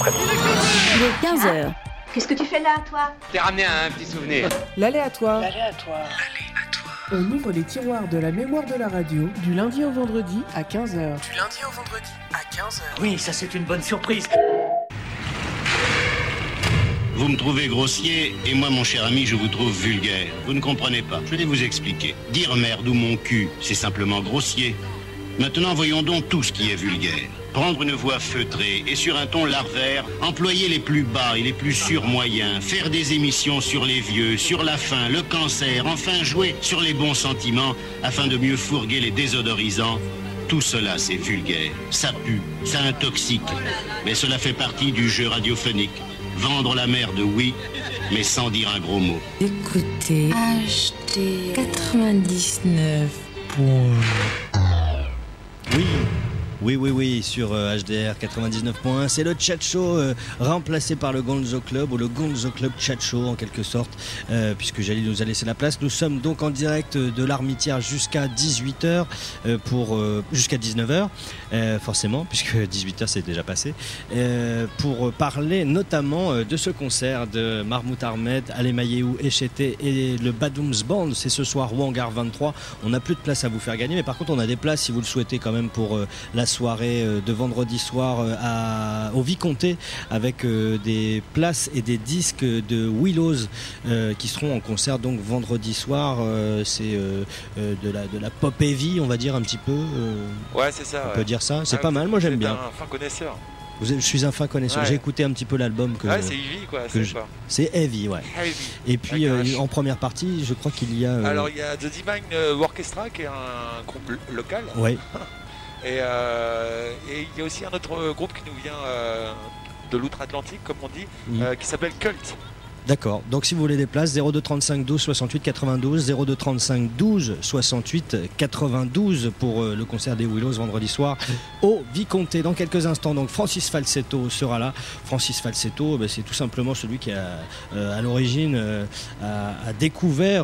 après-midi. Il est 15h. Qu'est-ce que tu fais là, toi? T'es ramené un petit souvenir. L'aléatoire. On ouvre les tiroirs de la mémoire de la radio du lundi au vendredi à 15h. Oui, ça c'est une bonne surprise. Vous me trouvez grossier, et moi, mon cher ami, je vous trouve vulgaire. Vous ne comprenez pas. Je vais vous expliquer. Dire merde ou mon cul, c'est simplement grossier. Maintenant, voyons donc tout ce qui est vulgaire. Prendre une voix feutrée et sur un ton larvaire, employer les plus bas et les plus surmoyens, faire des émissions sur les vieux, sur la faim, le cancer, enfin jouer sur les bons sentiments afin de mieux fourguer les désodorisants. Tout cela, c'est vulgaire. Ça pue, ça intoxique. Mais cela fait partie du jeu radiophonique. Vendre la merde, oui, mais sans dire un gros mot. Écoutez, HD 99. Oui, sur HDR 99.1, c'est le chat show remplacé par le Gonzo Club, ou le Gonzo Club chat show en quelque sorte, puisque Jalil nous a laissé la place. Nous sommes donc en direct de l'Armitière jusqu'à 18h, jusqu'à 19h, forcément, puisque 18h c'est déjà passé, pour parler notamment de ce concert de Mahmoud Ahmed, Alemayehu Echete et le Badoums Band. C'est ce soir au Hangar 23. On n'a plus de place à vous faire gagner, mais par contre on a des places si vous le souhaitez quand même pour la soirée de vendredi soir au Vicomté, avec des places et des disques de Willows qui seront en concert donc vendredi soir. C'est de la pop heavy, on va dire un petit peu. Ouais, c'est ça. On peut dire ça. C'est pas mal, moi j'aime bien. Un fin connaisseur. Je suis un fin connaisseur. Ouais. J'ai écouté un petit peu l'album que. Ouais, c'est heavy quoi. C'est heavy, ouais. Heavy. Et puis en première partie, je crois qu'il y a. Alors il y a The Divine Orchestra qui est un groupe local. Ouais. Et il y a aussi un autre groupe qui nous vient de l'outre-Atlantique, comme on dit, qui s'appelle Cult. D'accord, donc si vous voulez des places, 02 35 12 68 92, 02 35 12 68 92 pour le concert des Willows vendredi soir au Vicomté. Dans quelques instants, donc Francis Falsetto sera là. Francis Falsetto, c'est tout simplement celui qui a à l'origine a découvert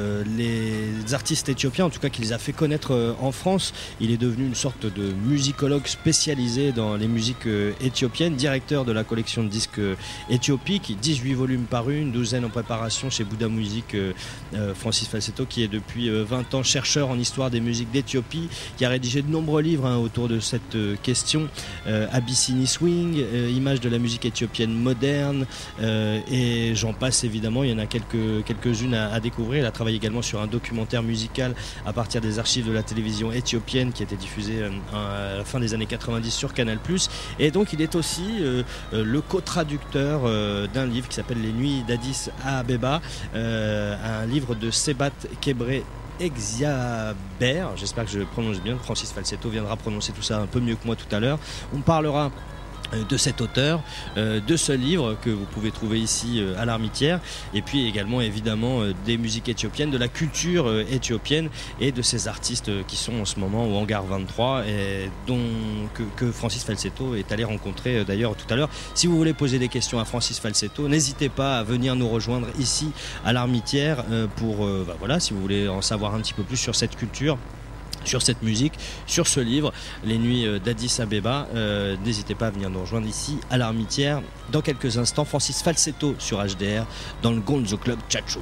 les artistes éthiopiens, en tout cas qui les a fait connaître en France. Il est devenu une sorte de musicologue spécialisé dans les musiques éthiopiennes, directeur de la collection de disques éthiopiques, 18 volumes par une douzaine en préparation chez Bouddha Music. Francis Falsetto, qui est depuis 20 ans chercheur en histoire des musiques d'Éthiopie, qui a rédigé de nombreux livres autour de cette question. Abyssinie Swing, images de la musique éthiopienne moderne, et j'en passe évidemment, il y en a quelques-unes à découvrir. Il a travaillé également sur un documentaire musical à partir des archives de la télévision éthiopienne qui a été diffusé à la fin des années 90 sur Canal+. Et donc il est aussi le co-traducteur d'un livre qui s'appelle Les Nuits d'Addis Abeba, un livre de Sebat Kebre Exiaber, j'espère que je prononce bien. Francis Falsetto viendra prononcer tout ça un peu mieux que moi tout à l'heure. On parlera de cet auteur, de ce livre que vous pouvez trouver ici à l'Armitière, et puis également évidemment des musiques éthiopiennes, de la culture éthiopienne et de ces artistes qui sont en ce moment au Hangar 23 et que Francis Falsetto est allé rencontrer d'ailleurs tout à l'heure. Si vous voulez poser des questions à Francis Falsetto, n'hésitez pas à venir nous rejoindre ici à l'Armitière pour si vous voulez en savoir un petit peu plus sur cette culture, sur cette musique, sur ce livre, Les Nuits d'Addis Abeba. N'hésitez pas à venir nous rejoindre ici à l'Armitière. Dans quelques instants, Francis Falsetto sur HDR dans le Gonzo Club Chat Show.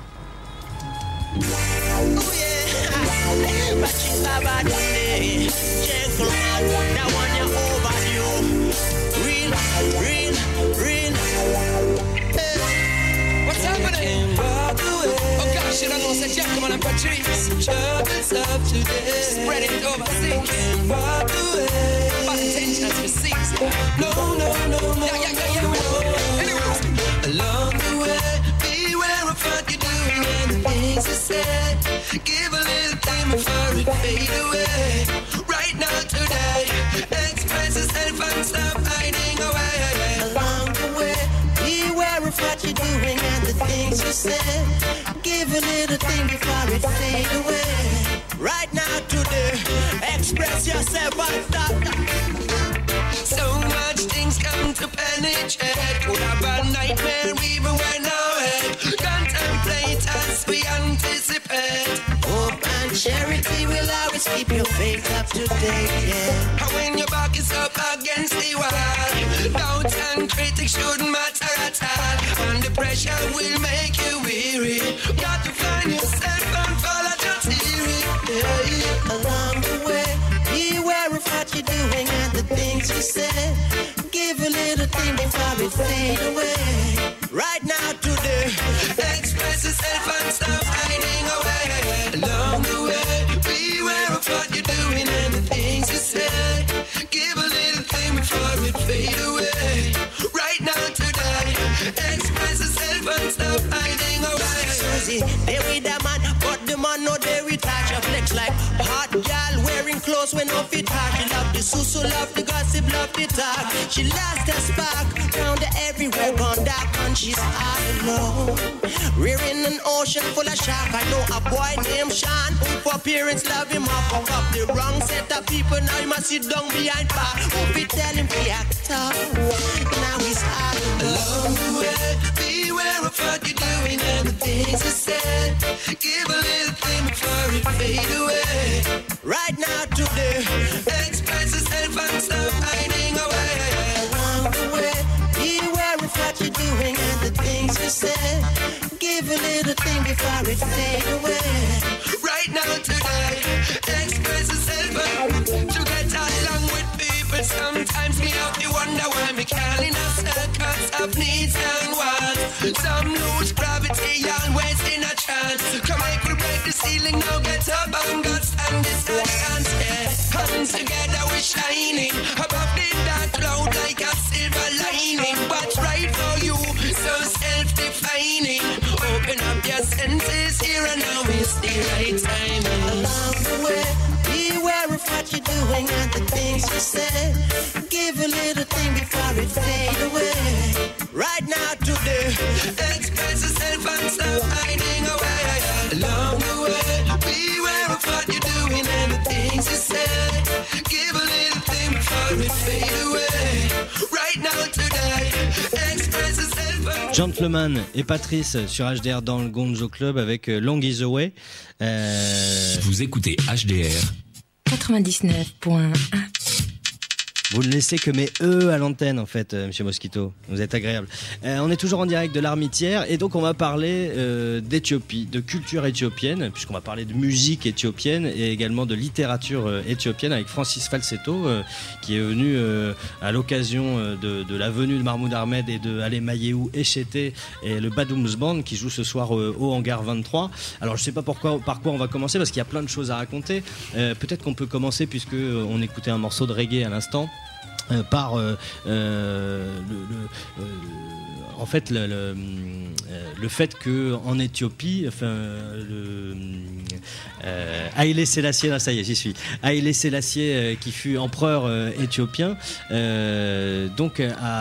Shit, I know said Jack, come on and Patrice. Troubles of today, spread it overseas. Walk away, but intentions for seas. No. Anyways, along the way, beware of what you're doing and the things you said. Give a little time before it fade away. Right now, today, express yourself and stop hiding away. Along the way, beware of what you're doing and the things you said. Give a little thing before it fade away. Right now, today, express yourself and stop. So much things come to penetrate. Could have a nightmare even when our head contemplate as we anticipate. Hope and charity will will always keep your faith up to date, yeah. And when your back is up against the wall, doubt and critics shouldn't matter at all. And the pressure will make you weary. Got to find yourself and follow your theory, yeah. Along the way, beware of what you're doing and the things you say. Give a little thing before it fade away. Right now, today, express yourself and stop hiding away. Along the way, beware of what you're doing and the things you say. Give a little thing before it fade away. Right now, today, express yourself and stop hiding away. Susie, they with a man, but the man know they retouch. A flex like hot gal wearing clothes when off it hard. She love the susu, love the gossip, love the talk. She lost her spark, found her everywhere, gone dark and she's all alone. Rearing an ocean full of shark. I know a boy named Sean, who for parents love him up. Fuck up the wrong set of people, now he must sit down behind bar. Who be tell him to act up, now he's all alone. Along the way, beware of what you're doing and the things you said. Give a little thing before it fade away. Right now, today, express yourself and stop hiding away. Along the way, beware of what you're doing and the things you say. Give a little thing before it fade away. Right now, today, express yourself and to get along with people. Sometimes me have to wonder why me can't in a circus of needs and wants. Some lose gravity, always in a trance. Come make we break the ceiling now, get up and go stand this chance, yeah. Hands together we're shining above the dark cloud like a silver lining. What's right for you, so self-defining. Open up your senses, here and now is the right time. Along the way, beware of what you're doing and the things you say. Give a little thing before it fade away. Right now, today, express yourself and stop hiding away. Along the way, beware of what you're doing and the things you say. Give a little thing before it fade away. Right now, today, express yourself and... Gentleman et Patrice sur HDR dans le Gonzo Club avec Long Is Away. Vous écoutez HDR 99.1. Vous ne laissez que mes à l'antenne, en fait, Monsieur Mosquito. Vous êtes agréable. On est toujours en direct de l'Armitière et donc on va parler d'Éthiopie, de culture éthiopienne, puisqu'on va parler de musique éthiopienne et également de littérature éthiopienne avec Francis Falsetto, qui est venu à l'occasion de la venue de Mahmoud Ahmed et de Ale Mayehou Echete et le Badoums Band qui joue ce soir au Hangar 23. Alors je ne sais pas par quoi on va commencer parce qu'il y a plein de choses à raconter. Peut-être qu'on peut commencer puisque on écoutait un morceau de reggae à l'instant. Par en fait le fait que en Éthiopie, enfin Haïlé Sélassié, là ça y est, j'y suis. Haïlé Sélassié qui fut empereur éthiopien, donc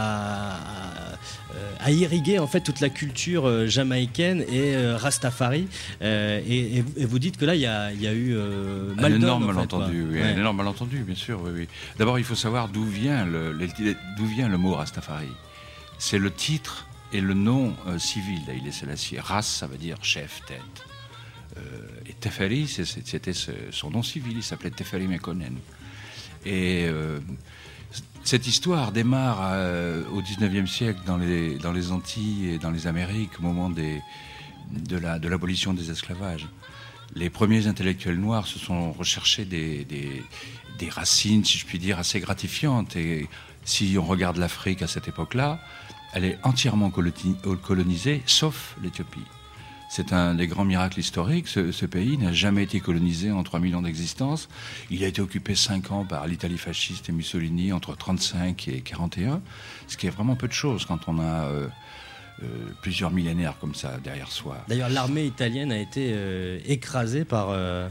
a irrigué en fait toute la culture jamaïcaine et rastafari, et vous dites que là il y a eu un énorme malentendu, oui, ouais. Un énorme malentendu, bien sûr, oui, oui. D'abord il faut savoir d'où vient le mot rastafari. C'est le titre et le nom civil d'Haïlé Sélassié. Ras, ça veut dire chef, tête. Et Teferi, c'était son nom civil, il s'appelait Teferi Mekonnen. Et cette histoire démarre au XIXe siècle dans les Antilles et dans les Amériques au moment de l'abolition des esclavages. Les premiers intellectuels noirs se sont recherchés des racines, si je puis dire, assez gratifiantes. Et si on regarde l'Afrique à cette époque-là, elle est entièrement colonisée, sauf l'Éthiopie. C'est un des grands miracles historiques. Ce pays n'a jamais été colonisé en 3000 ans d'existence. Il a été occupé 5 ans par l'Italie fasciste et Mussolini entre 1935 et 1941, ce qui est vraiment peu de choses quand on a plusieurs millénaires comme ça derrière soi. D'ailleurs, l'armée italienne a été écrasée par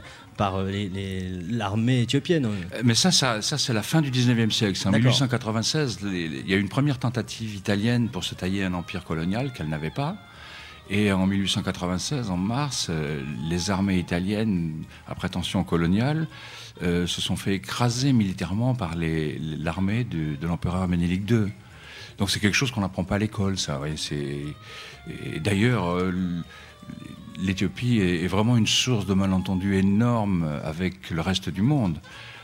l'armée éthiopienne. Mais ça c'est la fin du 19e siècle. C'est en 1896, il y a eu une première tentative italienne pour se tailler un empire colonial qu'elle n'avait pas. Et en 1896, en mars, les armées italiennes à prétention coloniale se sont fait écraser militairement par l'armée de l'empereur Ménélique II. Donc c'est quelque chose qu'on n'apprend pas à l'école, ça. Ouais. Et d'ailleurs, l'Éthiopie est vraiment une source de malentendus énorme avec le reste du monde.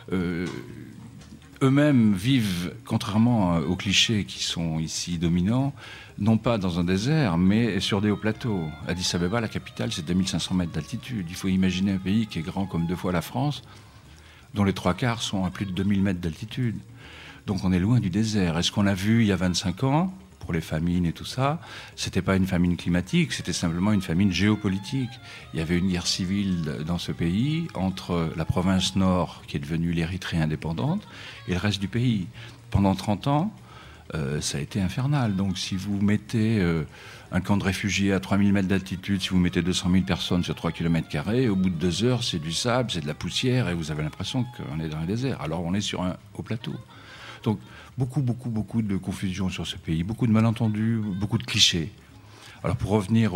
Eux-mêmes vivent, contrairement aux clichés qui sont ici dominants, non pas dans un désert, mais sur des hauts plateaux. Addis Abeba, la capitale, c'est 2500 mètres d'altitude. Il faut imaginer un pays qui est grand comme 2 fois la France, dont les 3/4 sont à plus de 2000 mètres d'altitude. Donc on est loin du désert. Et ce qu'on a vu il y a 25 ans, pour les famines et tout ça, c'était pas une famine climatique, c'était simplement une famine géopolitique. Il y avait une guerre civile dans ce pays entre la province nord, qui est devenue l'Érythrée indépendante, et le reste du pays. Pendant 30 ans, ça a été infernal. Donc si vous mettez un camp de réfugiés à 3000 mètres d'altitude, si vous mettez 200 000 personnes sur 3 km², au bout de 2 heures, c'est du sable, c'est de la poussière, et vous avez l'impression qu'on est dans un désert. Alors on est sur un haut plateau. Donc beaucoup de confusion sur ce pays, beaucoup de malentendus, beaucoup de clichés. Alors pour revenir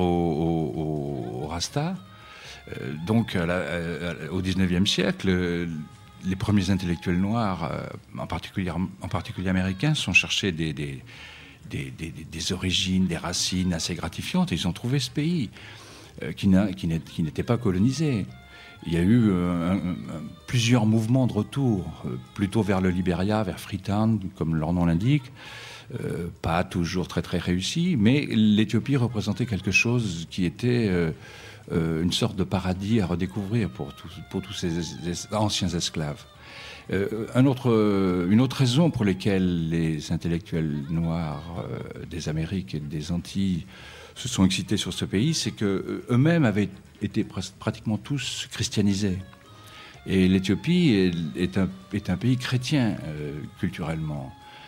au Rasta, donc au 19e siècle, les premiers intellectuels noirs, en particulier américains, sont cherchés des origines, des racines assez gratifiantes, et ils ont trouvé ce pays qui n'était pas colonisé. Il y a eu plusieurs mouvements de retour, plutôt vers le Libéria, vers Freetown, comme leur nom l'indique, pas toujours très très réussi, mais l'Éthiopie représentait quelque chose qui était une sorte de paradis à redécouvrir pour tous ces anciens esclaves. Une autre raison pour laquelle les intellectuels noirs des Amériques et des Antilles se sont excités sur ce pays, c'est qu'eux-mêmes avaient été pratiquement tous christianisés. Et l'Éthiopie est un pays chrétien culturellement.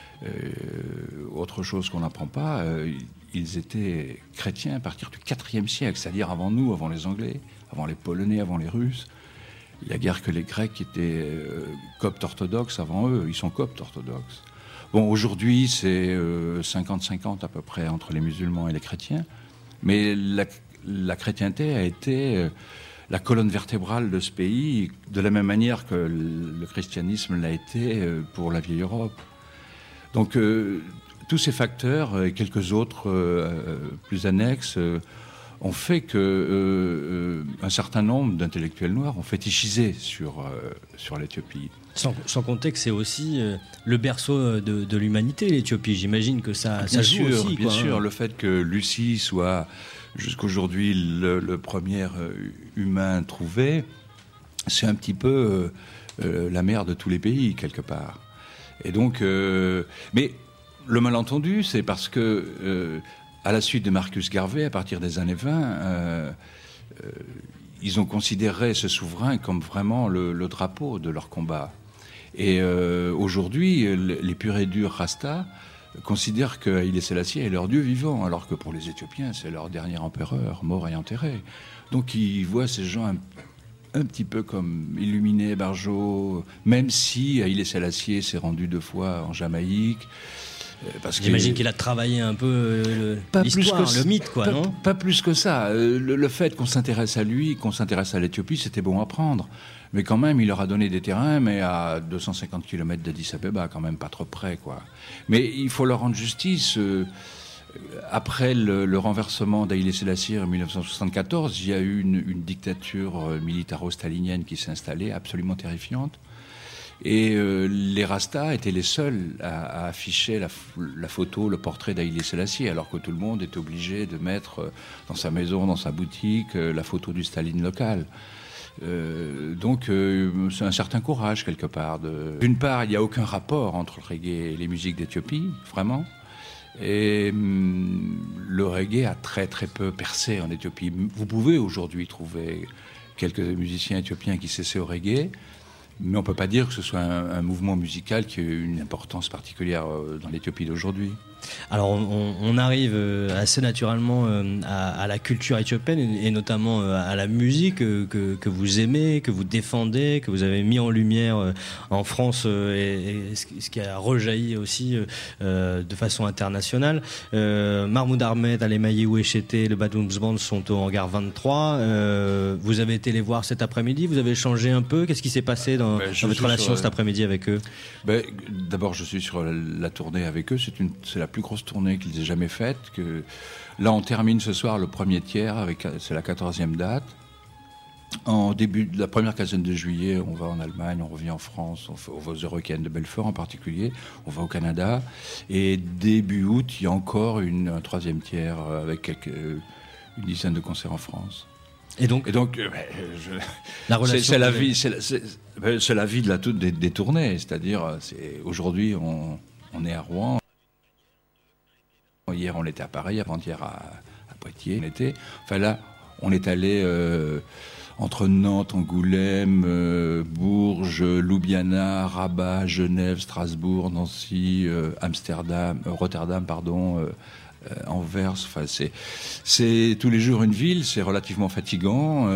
Autre chose qu'on n'apprend pas, ils étaient chrétiens à partir du IVe siècle, c'est-à-dire avant nous, avant les Anglais, avant les Polonais, avant les Russes. Il n'y a guère que les Grecs étaient coptes orthodoxes avant eux, ils sont coptes orthodoxes. Bon, aujourd'hui, c'est 50-50 à peu près entre les musulmans et les chrétiens, mais la chrétienté a été la colonne vertébrale de ce pays, de la même manière que le christianisme l'a été pour la vieille Europe. Donc, tous ces facteurs et quelques autres plus annexes ont fait que un certain nombre d'intellectuels noirs ont fétichisé sur l'Éthiopie. Sans compter que c'est aussi le berceau de l'humanité, l'Éthiopie. J'imagine que ça joue aussi. Bien sûr, le fait que Lucie soit jusqu'aujourd'hui le premier humain trouvé, c'est un petit peu la mère de tous les pays, quelque part. Et donc, mais le malentendu, c'est parce que à la suite de Marcus Garvey, à partir des années 20, ils ont considéré ce souverain comme vraiment le drapeau de leur combat. Et aujourd'hui, les purs et durs Rasta considèrent que Haïlé Sélassié est leur dieu vivant, alors que pour les Éthiopiens, c'est leur dernier empereur, mort et enterré. Donc ils voient ces gens un petit peu comme Illuminé, Barjot, même si Haïlé Sélassié s'est rendu 2 fois en Jamaïque. J'imagine qu'il a travaillé un peu l'histoire, le mythe, quoi, non ? Pas plus que ça. Le fait qu'on s'intéresse à lui, qu'on s'intéresse à l'Éthiopie, c'était bon à prendre. Mais quand même, il leur a donné des terrains, mais à 250 km d'Addis Abeba, quand même pas trop près, quoi. Mais il faut leur rendre justice. Après le renversement d'Haïlé Sélassié en 1974, il y a eu une dictature militaro-stalinienne qui s'est installée, absolument terrifiante. Et les Rastas étaient les seuls à afficher la photo, le portrait d'Haïlé Sélassié, alors que tout le monde est obligé de mettre dans sa maison, dans sa boutique, la photo du Staline local. Donc c'est un certain courage, quelque part. D'une part, il n'y a aucun rapport entre le reggae et les musiques d'Éthiopie, vraiment. Et le reggae a très très peu percé en Éthiopie. Vous pouvez aujourd'hui trouver quelques musiciens éthiopiens qui s'essaient au reggae, mais on ne peut pas dire que ce soit un mouvement musical qui a une importance particulière dans l'Éthiopie d'aujourd'hui. Alors on arrive assez naturellement à la culture éthiopienne et notamment à la musique que vous aimez, que vous défendez, que vous avez mis en lumière en France et ce qui a rejailli aussi de façon internationale. Mahmoud Ahmed, Alemaye Ouechete, le Badoums Band sont au hangar 23. Vous avez été les voir cet après-midi, vous avez changé un peu. Qu'est-ce qui s'est passé dans votre relation cet après-midi avec eux ? D'abord, je suis sur la tournée avec eux. C'est la la plus grosse tournée qu'ils aient jamais faite. Là, on termine ce soir le premier tiers, c'est la 14e date. En début de la première quinzaine de juillet, on va en Allemagne, on revient en France, on va aux Eurockéennes de Belfort en particulier, on va au Canada. Et début août, il y a encore un troisième tiers avec une dizaine de concerts en France. Et donc la relation c'est la vie, c'est la vie des tournées. C'est-à-dire, aujourd'hui, on est à Rouen. Hier, on était à Paris, avant-hier à Poitiers. Enfin là, on est allé entre Nantes, Angoulême, Bourges, Ljubljana, Rabat, Genève, Strasbourg, Nancy, Rotterdam, Anvers. Enfin, c'est tous les jours une ville. C'est relativement fatigant.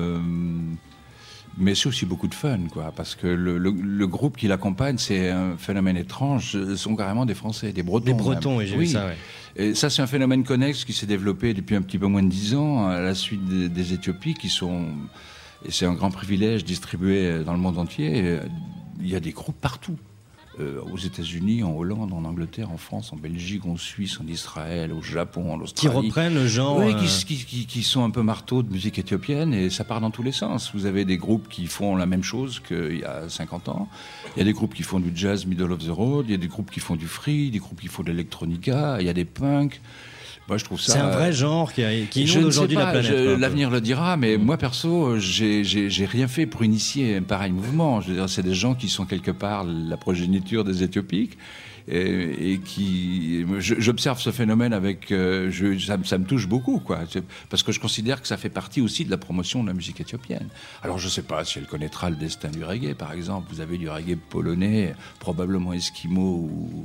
Mais c'est aussi beaucoup de fun, quoi, parce que le groupe qui l'accompagne, c'est un phénomène étrange. Ce sont carrément des Français, des Bretons. Des Bretons, oui, j'ai vu ça, ouais. Et ça, c'est un phénomène connexe qui s'est développé depuis un petit peu moins de 10 ans, à la suite des Éthiopies, qui sont... Et c'est un grand privilège distribué dans le monde entier. Il y a des groupes partout. Aux États-Unis, en Hollande, en Angleterre, en France, en Belgique, en Suisse, en Israël, au Japon, en Australie. Qui reprennent le genre. Oui, qui sont un peu marteaux de musique éthiopienne, et ça part dans tous les sens. Vous avez des groupes qui font la même chose qu'il y a 50 ans. Il y a des groupes qui font du jazz middle of the road, il y a des groupes qui font du free, des groupes qui font de l'électronica, il y a des punks. Moi, je trouve ça. C'est un vrai genre qui inonde aujourd'hui la planète. L'avenir le dira, mais moi perso, j'ai rien fait pour initier un pareil mouvement. Je veux dire, c'est des gens qui sont quelque part la progéniture des Éthiopiques et qui. J'observe ce phénomène avec. Ça me touche beaucoup, quoi, parce que je considère que ça fait partie aussi de la promotion de la musique éthiopienne. Alors, je sais pas si elle connaîtra le destin du reggae, par exemple. Vous avez du reggae polonais, probablement esquimau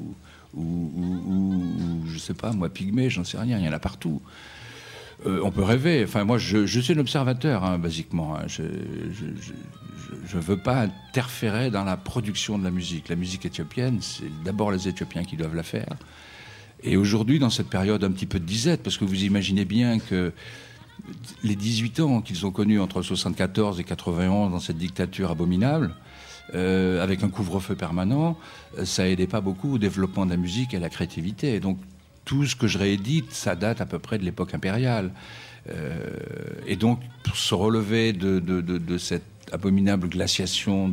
ou je sais pas, moi, pygmée, j'en sais rien, il y en a partout. On peut rêver. Enfin, moi, je suis un observateur, hein, basiquement. Hein. Je veux pas interférer dans la production de la musique. La musique éthiopienne, c'est d'abord les Éthiopiens qui doivent la faire. Et aujourd'hui, dans cette période un petit peu de disette, parce que vous imaginez bien que les 18 ans qu'ils ont connus entre 74 et 91 dans cette dictature abominable, avec un couvre-feu permanent, ça aidait pas beaucoup au développement de la musique et à la créativité. Et donc, tout ce que je réédite, ça date à peu près de l'époque impériale. Et donc, pour se relever de cette abominable glaciation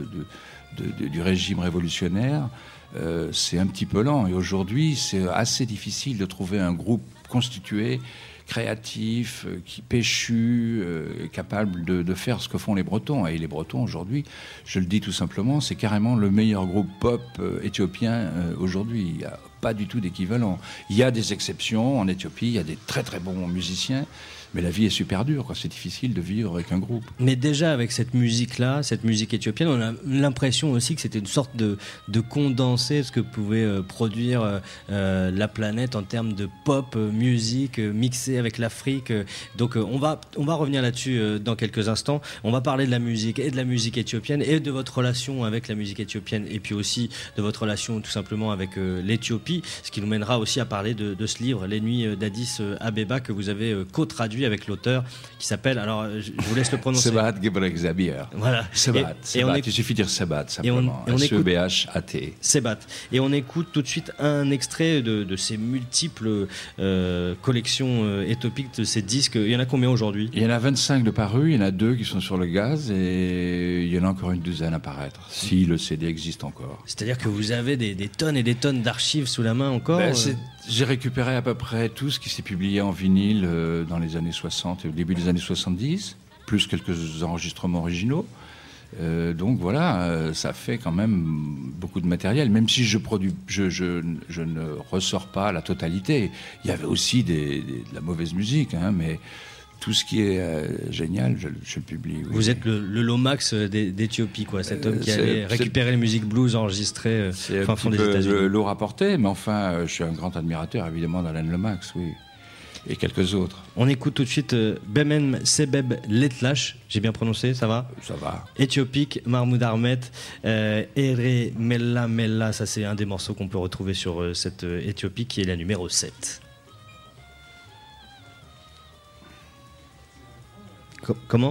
du régime révolutionnaire, c'est un petit peu lent. Et aujourd'hui, c'est assez difficile de trouver un groupe constitué, créatif, qui péchu, capable de faire ce que font les Bretons. Et les Bretons, aujourd'hui, je le dis tout simplement, c'est carrément le meilleur groupe pop éthiopien aujourd'hui. Il n'y a pas du tout d'équivalent. Il y a des exceptions. En Éthiopie, il y a des très très bons musiciens. Mais la vie est super dure, quoi. C'est difficile de vivre avec un groupe. Mais déjà, avec cette musique-là, cette musique éthiopienne, on a l'impression aussi que c'était une sorte de condensé de ce que pouvait produire la planète en termes de pop, musique, mixée avec l'Afrique. Donc on va revenir là-dessus dans quelques instants. On va parler de la musique et de la musique éthiopienne et de votre relation avec la musique éthiopienne et puis aussi de votre relation tout simplement avec l'Éthiopie, ce qui nous mènera aussi à parler de ce livre, Les Nuits d'Addis Abeba, que vous avez co-traduit avec l'auteur qui s'appelle, alors je vous laisse le prononcer. Sebat Gebre Xavier. Voilà. Sebat. Il suffit de dire Sebat simplement. S-E-B-H-A-T. Sebat. Et on écoute tout de suite un extrait de ces multiples collections éthopiques, de ces disques. Il y en a combien aujourd'hui ? Il y en a 25 de parus, il y en a 2 qui sont sur le gaz et il y en a encore une douzaine à paraître, si le CD existe encore. C'est-à-dire que vous avez des tonnes et des tonnes d'archives sous la main encore J'ai récupéré à peu près tout ce qui s'est publié en vinyle dans les années 60 et au début des années 70, plus quelques enregistrements originaux. Donc voilà, ça fait quand même beaucoup de matériel, même si je ne ressors pas la totalité. Il y avait aussi de la mauvaise musique, hein, mais tout ce qui est génial, je le publie. Oui. Vous êtes le Lomax d'Éthiopie, quoi, cet homme qui allait récupérer les musiques blues enregistrées fin fond des États-Unis. Lourd à porter, mais enfin, je suis un grand admirateur évidemment d'Alan Lomax, oui. Et quelques autres. On écoute tout de suite Bemem Sebeb Letlash, j'ai bien prononcé, ça va ? Ça va. Éthiopique, Mahmoud Ahmet, Ere Mella Mella, ça c'est un des morceaux qu'on peut retrouver sur cette Éthiopie qui est la numéro 7. Comment ?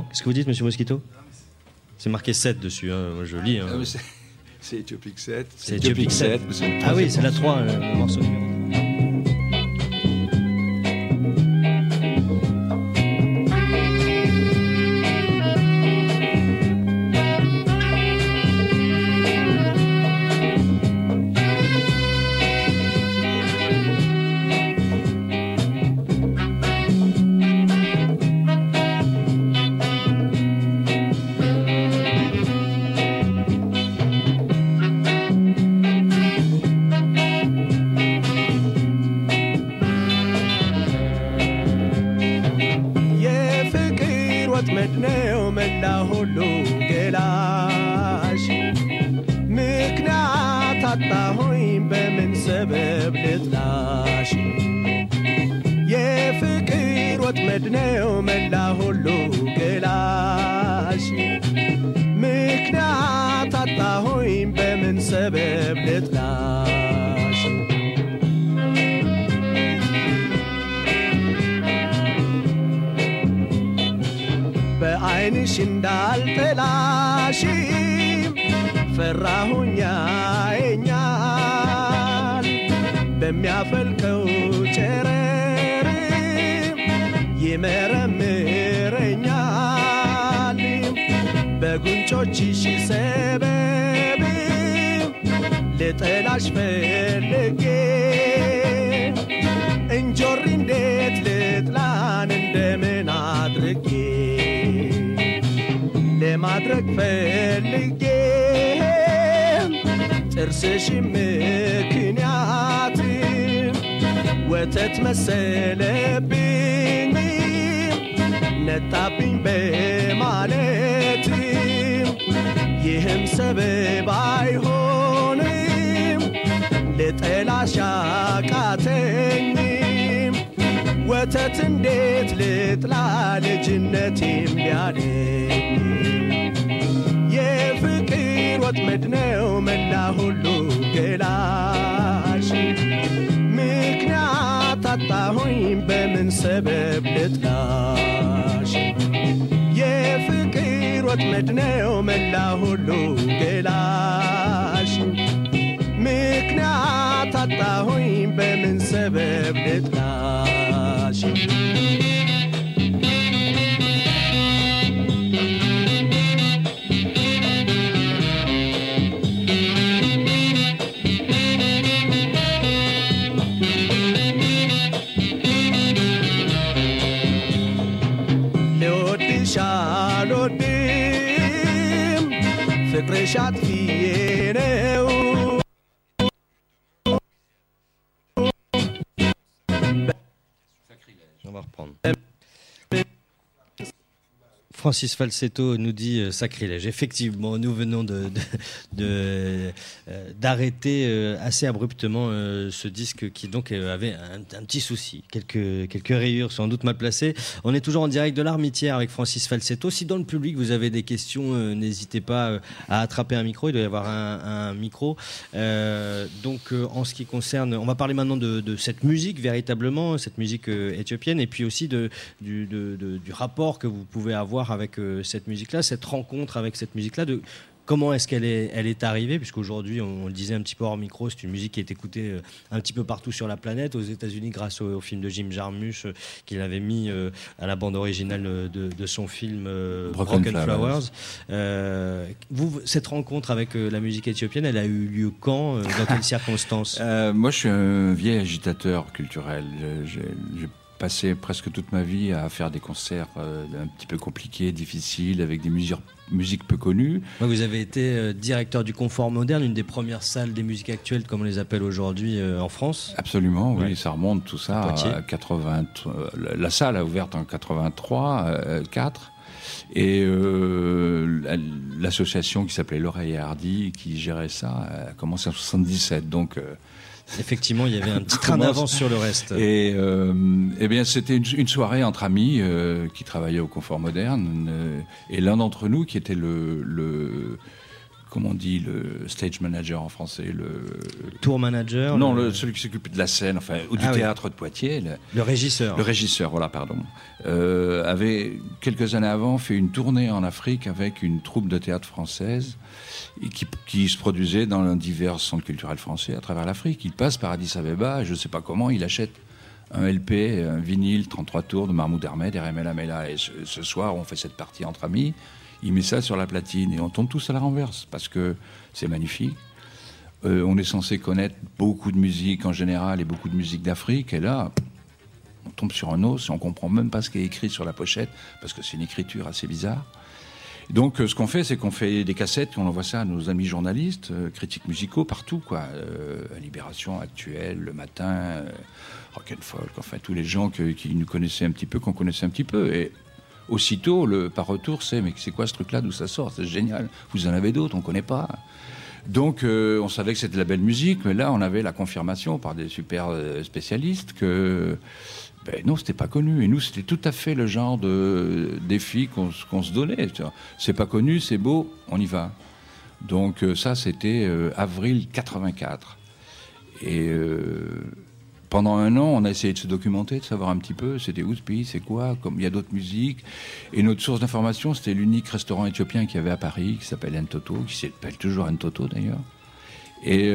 Qu'est-ce que vous dites, monsieur Mosquito ? C'est marqué 7 dessus, hein. Moi je lis. Hein. C'est Éthiopique 7. C'est Éthiopique 7. Ah oui, c'est la 3, le morceau numéro 3. አጣሁኝ በምን ሰበብ ልጥላሽ የፍቅር ወጥመድ ነው መላ ሁሉ ገላሽ ምክንያት አጣሁኝ በምን ሰበብ ልጥላሽ በዓይንሽ እንዳልጠላሽ ፈራሁኝ ያየኛል በሚያፈልቀው ጨረር ይመረምረኛል በጉንጮችሽ ሰበብ ልጠላሽ ፈልጌ እንጆሪ እንዴት ልጥላን እንደምን አድርጌ ለማድረግ ፈልጌ ጥርስሽ ምክንያት ወተት መሰለብኝ ነጣብኝ በማለት ይህም ሰበብ አይሆንም ልጠላሽ አቃተኝ ወተት እንዴት ልጥላ ልጅነቴም ቢያለኝ የፍቅር ወጥመድ ነው መላ ሁሉ ገላሽ ምክንያት አጣሁኝ በምን ሰበብ ልጥላሽ የፍቅር ወጥመድ ነው መላ ሁሉ ገላሽ ምክንያት አጣሁኝ በምን ሰበብ ልጥላሽ ልወድሽ አልወድም ፍቅርሽ አጥፊዬ ነው On va reprendre. Francis Falsetto nous dit sacrilège. Effectivement, nous venons d'arrêter assez abruptement ce disque qui donc avait un petit souci, quelques rayures sans doute mal placées. On est toujours en direct de l'Armitière avec Francis Falsetto. Si dans le public vous avez des questions, n'hésitez pas à attraper un micro. Il doit y avoir un micro. Donc en ce qui concerne, on va parler maintenant de cette musique véritablement, cette musique éthiopienne, et puis aussi du rapport que vous pouvez avoir avec cette musique-là, cette rencontre avec cette musique-là, de comment est-ce qu'elle est arrivée, puisqu'aujourd'hui, on le disait un petit peu hors micro, c'est une musique qui est écoutée un petit peu partout sur la planète, aux États-Unis grâce au film de Jim Jarmusch qu'il avait mis à la bande originale de son film Broken Flowers. Cette rencontre avec la musique éthiopienne, elle a eu lieu quand, dans quelles circonstances? Moi, je suis un vieil agitateur culturel. J'ai passé presque toute ma vie à faire des concerts un petit peu compliqués, difficiles, avec des musiques peu connues. Vous avez été directeur du Confort Moderne, une des premières salles des musiques actuelles, comme on les appelle aujourd'hui, en France. Absolument, oui, ça remonte tout ça à 80. La salle a ouvert en 83, 4. Et l'association qui s'appelait L'Oreille Hardy, qui gérait ça, a commencé en 77. Donc effectivement, il y avait un petit train d'avance sur le reste. Et bien, c'était une soirée entre amis qui travaillaient au Confort Moderne. Et l'un d'entre nous, qui était comment on dit, le stage manager en français, tour manager. Non, celui qui s'occupe de la scène, enfin, ou du théâtre de Poitiers. Le régisseur. Le régisseur, voilà, pardon. Avait quelques années avant fait une tournée en Afrique avec une troupe de théâtre française et qui se produisait dans divers centres culturels français à travers l'Afrique. Il passe par Addis Abeba, et je ne sais pas comment, il achète un LP, un vinyle, 33 tours de Mahmoud Ahmed et Remel Amela. Et ce soir, on fait cette partie entre amis. Il met ça sur la platine et on tombe tous à la renverse parce que c'est magnifique. On est censé connaître beaucoup de musique en général et beaucoup de musique d'Afrique. Et là, on tombe sur un os et on ne comprend même pas ce qui est écrit sur la pochette parce que c'est une écriture assez bizarre. Donc ce qu'on fait, c'est qu'on fait des cassettes et on envoie ça à nos amis journalistes, critiques musicaux, partout, quoi. À Libération, Actuelle, Le Matin, Rock and Folk, enfin tous les gens qui nous connaissaient un petit peu, qu'on connaissait un petit peu. Et aussitôt, par retour, mais c'est quoi ce truc-là, d'où ça sort? C'est génial. Vous en avez d'autres, on ne connaît pas. Donc on savait que c'était de la belle musique, mais là on avait la confirmation par des super spécialistes que non, c'était pas connu. Et nous, c'était tout à fait le genre de défi qu'on se donnait. C'est pas connu, c'est beau, on y va. Donc ça, c'était avril 84. Et pendant un an, on a essayé de se documenter, de savoir un petit peu c'était où ce pays, c'est quoi, comme il y a d'autres musiques. Et notre source d'information, c'était l'unique restaurant éthiopien qu'il y avait à Paris, qui s'appelle Ntoto, qui s'appelle toujours Ntoto d'ailleurs. Et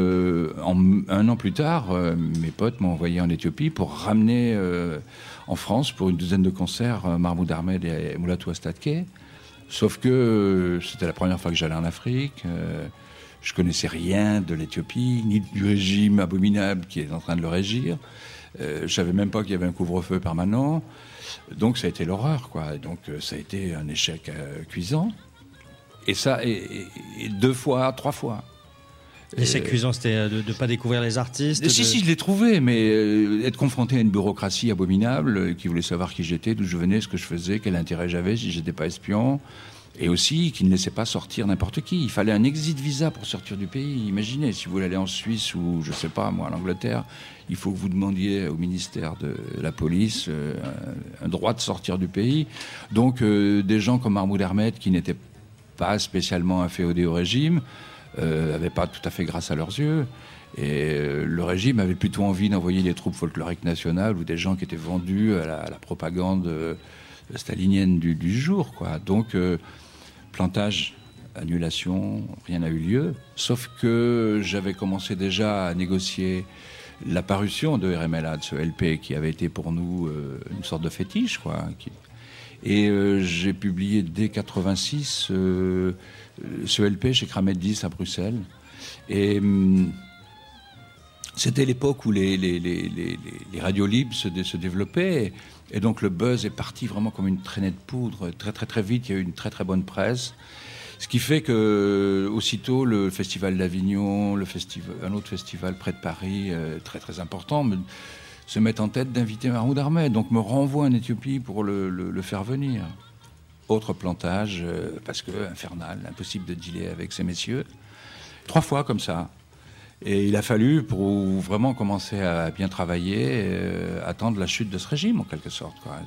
un an plus tard, mes potes m'ont envoyé en Éthiopie pour ramener en France pour une douzaine de concerts Mahmoud Ahmed et Mulatu Astatke. Sauf que c'était la première fois que j'allais en Afrique. Je connaissais rien de l'Éthiopie, ni du régime abominable qui est en train de le régir. Je savais même pas qu'il y avait un couvre-feu permanent. Donc ça a été l'horreur, quoi. Donc ça a été un échec cuisant. Et ça, et 2 fois, 3 fois. L'échec cuisant, c'était de ne pas découvrir les artistes. Si, je l'ai trouvé, mais être confronté à une bureaucratie abominable qui voulait savoir qui j'étais, d'où je venais, ce que je faisais, quel intérêt j'avais, si j'étais pas espion, et aussi qui ne laissait pas sortir n'importe qui. Il fallait un exit visa pour sortir du pays. Imaginez, si vous voulez aller en Suisse ou, je sais pas, moi, en Angleterre, il faut que vous demandiez au ministère de la police un droit de sortir du pays. Donc, des gens comme Mahmoud Ahmed, qui n'étaient pas spécialement inféodés au régime, n'avaient pas tout à fait grâce à leurs yeux. Et le régime avait plutôt envie d'envoyer des troupes folkloriques nationales ou des gens qui étaient vendus à la propagande stalinienne du jour, quoi. Donc, plantage, annulation, rien n'a eu lieu. Sauf que j'avais commencé déjà à négocier la parution de RMLA, de ce LP qui avait été pour nous une sorte de fétiche, quoi. Et j'ai publié dès 86 ce LP chez Kramet 10 à Bruxelles. Et c'était l'époque où les radios libres se développaient. Et donc le buzz est parti vraiment comme une traînée de poudre. Très très très vite, il y a eu une très très bonne presse. Ce qui fait que aussitôt le Festival d'Avignon, un autre festival près de Paris, très très important, se mettent en tête d'inviter Mahmoud Ahmed. Donc me renvoie en Éthiopie pour le faire venir. Autre plantage, parce que infernal, impossible de dealer avec ces messieurs. 3 fois comme ça. Et il a fallu, pour vraiment commencer à bien travailler, attendre la chute de ce régime, en quelque sorte, quoi.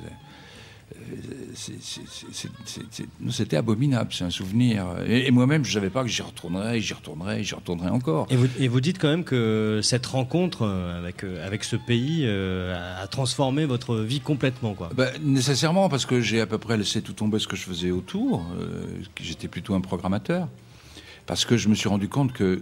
C'était abominable, c'est un souvenir. Et moi-même, je ne savais pas que j'y retournerais encore. Et vous dites quand même que cette rencontre avec ce pays a transformé votre vie complètement, quoi. Nécessairement, parce que j'ai à peu près laissé tout tomber ce que je faisais autour. J'étais plutôt un programmateur. Parce que je me suis rendu compte que